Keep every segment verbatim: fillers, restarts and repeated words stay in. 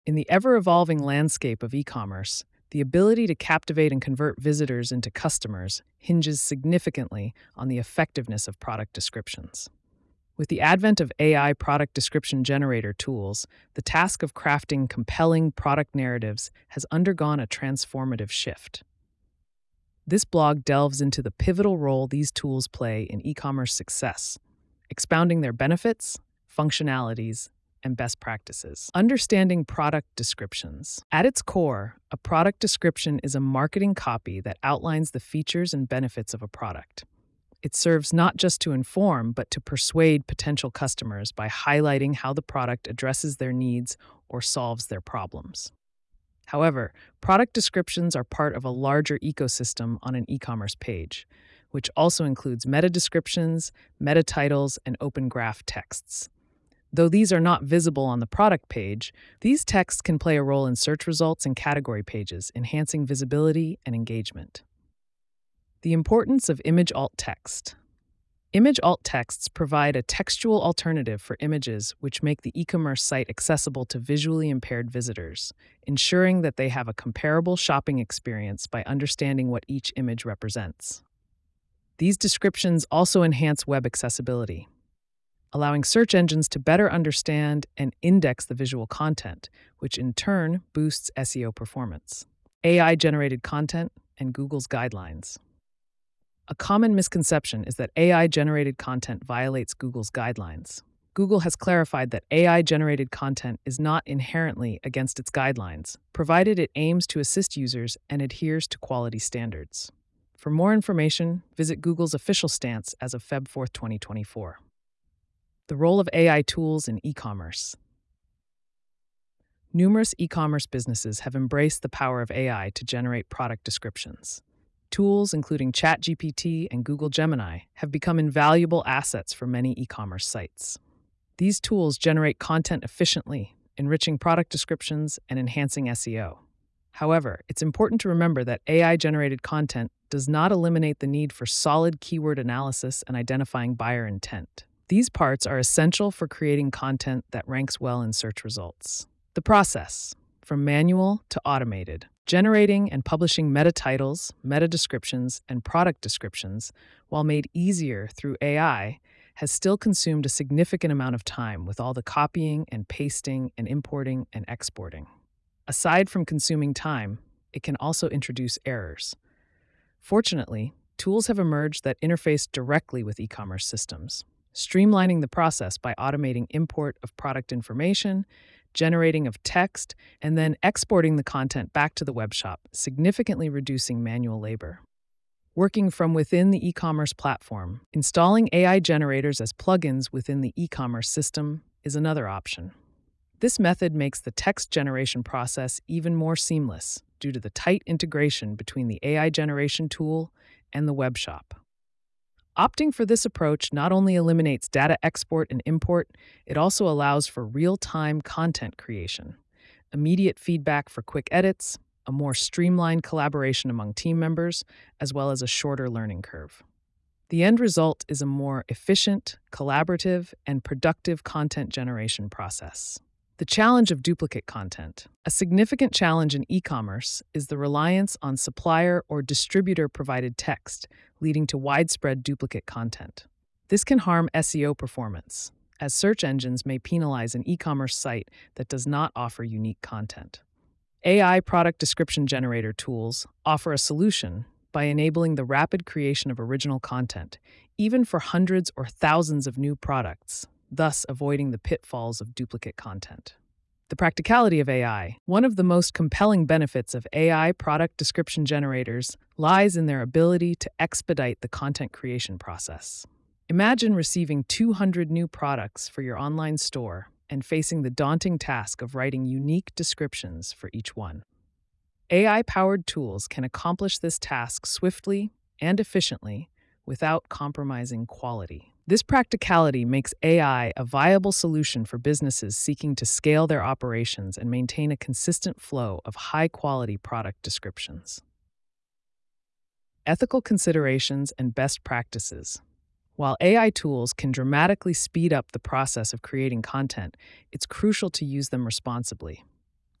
In the ever-evolving landscape of e-commerce, the ability to captivate and convert visitors into customers hinges significantly on the effectiveness of product descriptions. With the advent of A I product description generator tools, the task of crafting compelling product narratives has undergone a transformative shift. This blog delves into the pivotal role these tools play in e-commerce success, expounding their benefits, functionalities, and best practices. Understanding product descriptions. At its core, a product description is a marketing copy that outlines the features and benefits of a product. It serves not just to inform, but to persuade potential customers by highlighting how the product addresses their needs or solves their problems. However, product descriptions are part of a larger ecosystem on an e-commerce page, which also includes meta descriptions, meta titles, and open graph texts. Though these are not visible on the product page, these texts can play a role in search results and category pages, enhancing visibility and engagement. The importance of image alt text. Image alt texts provide a textual alternative for images which make the e-commerce site accessible to visually impaired visitors, ensuring that they have a comparable shopping experience by understanding what each image represents. These descriptions also enhance web accessibility, allowing search engines to better understand and index the visual content, which in turn boosts S E O performance. A I-generated content and Google's guidelines. A common misconception is that A I-generated content violates Google's guidelines. Google has clarified that A I-generated content is not inherently against its guidelines, provided it aims to assist users and adheres to quality standards. For more information, visit Google's official stance as of February fourth, twenty twenty-four. The role of A I tools in e-commerce. Numerous e-commerce businesses have embraced the power of A I to generate product descriptions. Tools, including ChatGPT and Google Gemini, have become invaluable assets for many e-commerce sites. These tools generate content efficiently, enriching product descriptions and enhancing S E O. However, it's important to remember that A I-generated content does not eliminate the need for solid keyword analysis and identifying buyer intent. These parts are essential for creating content that ranks well in search results. The process, from manual to automated, generating and publishing meta titles, meta descriptions, and product descriptions, while made easier through A I, has still consumed a significant amount of time with all the copying and pasting and importing and exporting. Aside from consuming time, it can also introduce errors. Fortunately, tools have emerged that interface directly with e-commerce systems, streamlining the process by automating import of product information, generating of text, and then exporting the content back to the web shop, significantly reducing manual labor. Working from within the e-commerce platform, installing A I generators as plugins within the e-commerce system is another option. This method makes the text generation process even more seamless due to the tight integration between the A I generation tool and the web shop. Opting for this approach not only eliminates data export and import, it also allows for real-time content creation, immediate feedback for quick edits, a more streamlined collaboration among team members, as well as a shorter learning curve. The end result is a more efficient, collaborative, and productive content generation process. The challenge of duplicate content. A significant challenge in e-commerce is the reliance on supplier or distributor-provided text, leading to widespread duplicate content. This can harm S E O performance, as search engines may penalize an e-commerce site that does not offer unique content. A I product description generator tools offer a solution by enabling the rapid creation of original content, even for hundreds or thousands of new products, thus avoiding the pitfalls of duplicate content. The practicality of A I. One of the most compelling benefits of A I product description generators lies in their ability to expedite the content creation process. Imagine receiving two hundred new products for your online store and facing the daunting task of writing unique descriptions for each one. A I-powered tools can accomplish this task swiftly and efficiently without compromising quality. This practicality makes A I a viable solution for businesses seeking to scale their operations and maintain a consistent flow of high-quality product descriptions. Ethical considerations and best practices. While A I tools can dramatically speed up the process of creating content, it's crucial to use them responsibly.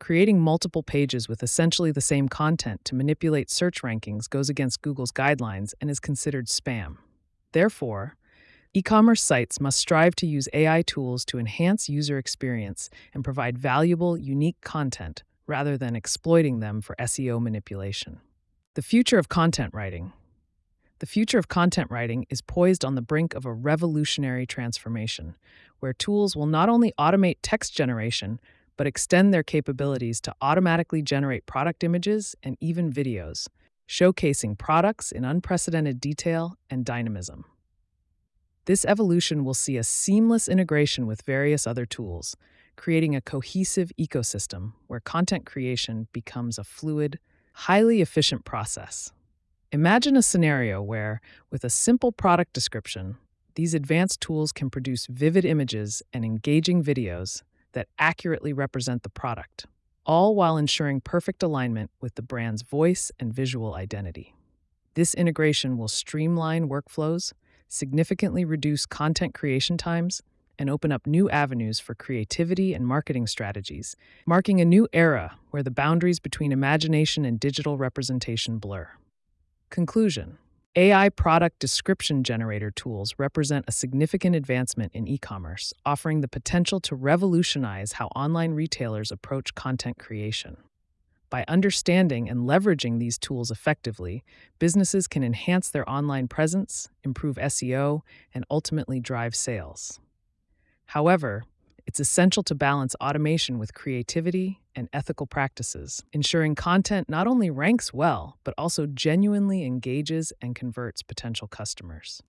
Creating multiple pages with essentially the same content to manipulate search rankings goes against Google's guidelines and is considered spam. Therefore, e-commerce sites must strive to use A I tools to enhance user experience and provide valuable, unique content rather than exploiting them for S E O manipulation. The future of content writing. The future of content writing is poised on the brink of a revolutionary transformation, where tools will not only automate text generation, but extend their capabilities to automatically generate product images and even videos, showcasing products in unprecedented detail and dynamism. This evolution will see a seamless integration with various other tools, creating a cohesive ecosystem where content creation becomes a fluid, highly efficient process. Imagine a scenario where, with a simple product description, these advanced tools can produce vivid images and engaging videos that accurately represent the product, all while ensuring perfect alignment with the brand's voice and visual identity. This integration will streamline workflows, significantly reduce content creation times, and open up new avenues for creativity and marketing strategies, marking a new era where the boundaries between imagination and digital representation blur. Conclusion: A I product description generator tools represent a significant advancement in e-commerce, offering the potential to revolutionize how online retailers approach content creation. By understanding and leveraging these tools effectively, businesses can enhance their online presence, improve S E O, and ultimately drive sales. However, it's essential to balance automation with creativity and ethical practices, ensuring content not only ranks well, but also genuinely engages and converts potential customers.